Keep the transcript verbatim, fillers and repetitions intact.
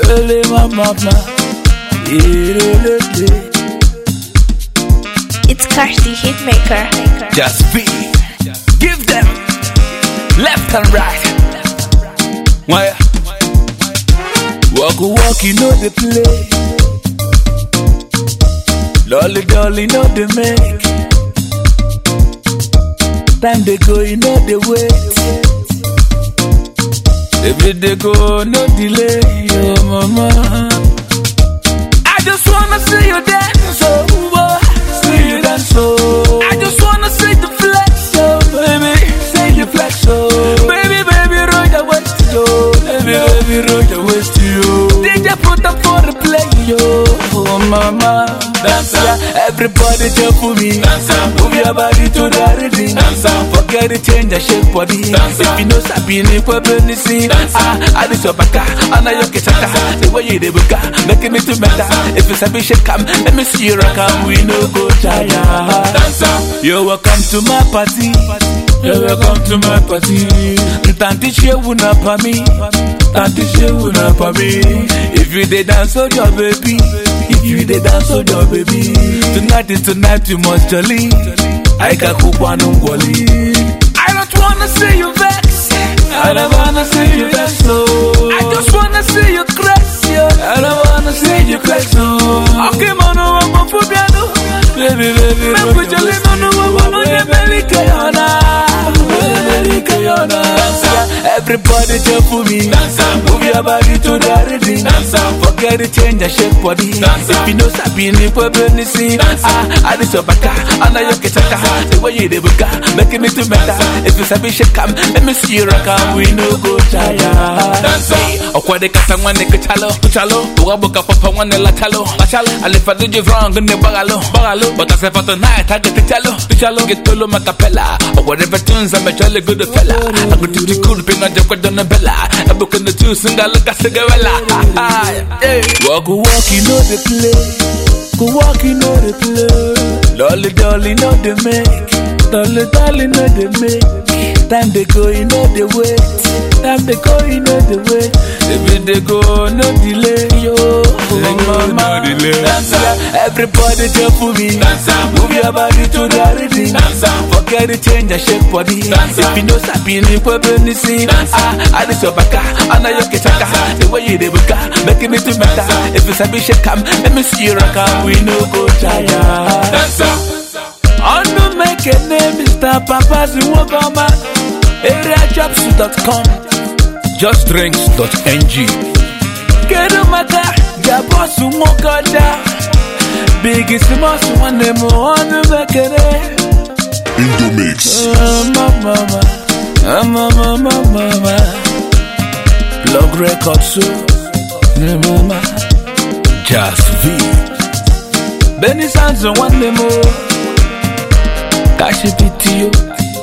Early mama, It's Cardi Hitmaker. just be, give them left and right. Why? Walk, walk, you know the play. Lolly, dolly, know the make. Time they go, you know the wait. Every day go, no delay, yo mama. I just wanna see you dance, oh boy. See you dance, oh. I just wanna see the flex, oh baby. See you flex, oh. Baby, baby, roll the waist, yo. Baby, baby, roll the waist, yo. D J put up for the play, yo. Oh mama, dance, everybody jump for me. Dance, move your body to the rhythm. Dance, forget the change, I shake body. Dance, if you know Sabine, probably see. Ah, I do so baka, I know you get a the way you did, making it to better. If it's a bit shake, come, let me see you rock, we no go tire. You're welcome to my party. You're welcome to my party. Tanti she won't for me. Tanti she won't for me. If you did dance, so your baby. If you did dance, so your baby. Tonight is tonight, you must jolly. I got coupon on Wally. I don't wanna see you vex. I don't wanna see you vex, so I just wanna see you crazy. I don't wanna see you crazy, so okay, man, I'm a football. Baby, baby, me put your lip on the wall, baby, Kayana, baby, Kayana. Everybody jump for me. Dance, move your body to the rhythm. Dance, forget the change, I shake body. Dance, if you know Sabine, probably see. Ah, I do so baka, I know you get a the way you did, making it to better. If it's a bit shake, come, let me see you rock, we no go tire. Dance, or what they got someone they could chalo, chalo, or book up for one la chalo, chalo. And if I did you wrong, then they bagalo, bagalo. But I said for tonight, I get the chalo, chalo, get to lo macapella, or whatever tunes I'm a jolly good fella. I'm going to be cool, pin on the quad on the bella. I'm booking the two single look at cigarella. Walk, walk, you know the play. Go walk, you know the play. Lolly, dolly, know the make. Dolly, dolly, know the make. Time they go, you know the wait. Time they go, you know the wait. Every day go, no delay, yo. Oh, mama, no delay. Dance, everybody jump for me. Dance, move your body to the rhythm. Dance, forget the change, I shake body. Dance, if you know Sabine, probably see. Ah, I do so baka, I know you get a the way you did, making it to better. If it's a bit shake, come, let me see you rock, we no go tire. Dance, on the make a name, Mister Papa's in Wakama. area jobs dot com, just drinks dot n g. Kedu maka ya boss umokoda. Biggest boss one name on the mekere. Indomix. Mama, mama, mama, mama. Blog record so, mama. Just V. Benny Sands one name. Kashi P T O.